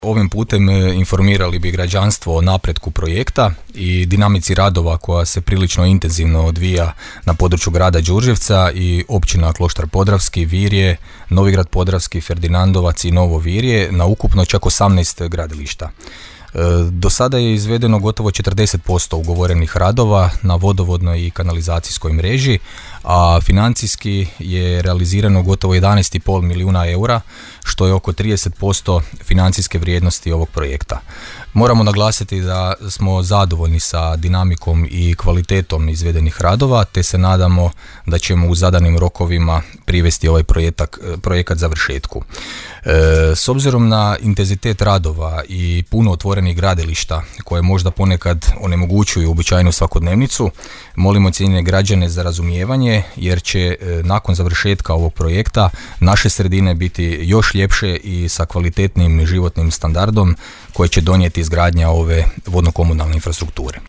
Ovim putem informirali bi građanstvo o napretku projekta i dinamici radova koja se prilično intenzivno odvija na području grada Đurđevca i općina Kloštar Podravski, Virje, Novigrad Podravski, Ferdinandovac i Novo Virje na ukupno čak 18 gradilišta. Do sada je izvedeno gotovo 40% ugovorenih radova na vodovodnoj i kanalizacijskoj mreži, a financijski je realizirano gotovo 11,5 milijuna eura, što je oko 30% financijske vrijednosti ovog projekta. Moramo naglasiti da smo zadovoljni sa dinamikom i kvalitetom izvedenih radova, te se nadamo da ćemo u zadanim rokovima privesti ovaj projekat završetku. S obzirom na intenzitet radova i puno otvorenih gradilišta koje možda ponekad onemogućuju uobičajenu svakodnevnicu, molimo cijenjene građane za razumijevanje, jer će nakon završetka ovog projekta naše sredine biti još ljepše i sa kvalitetnim životnim standardom koje će donijeti izgradnja ove vodno-komunalne infrastrukture.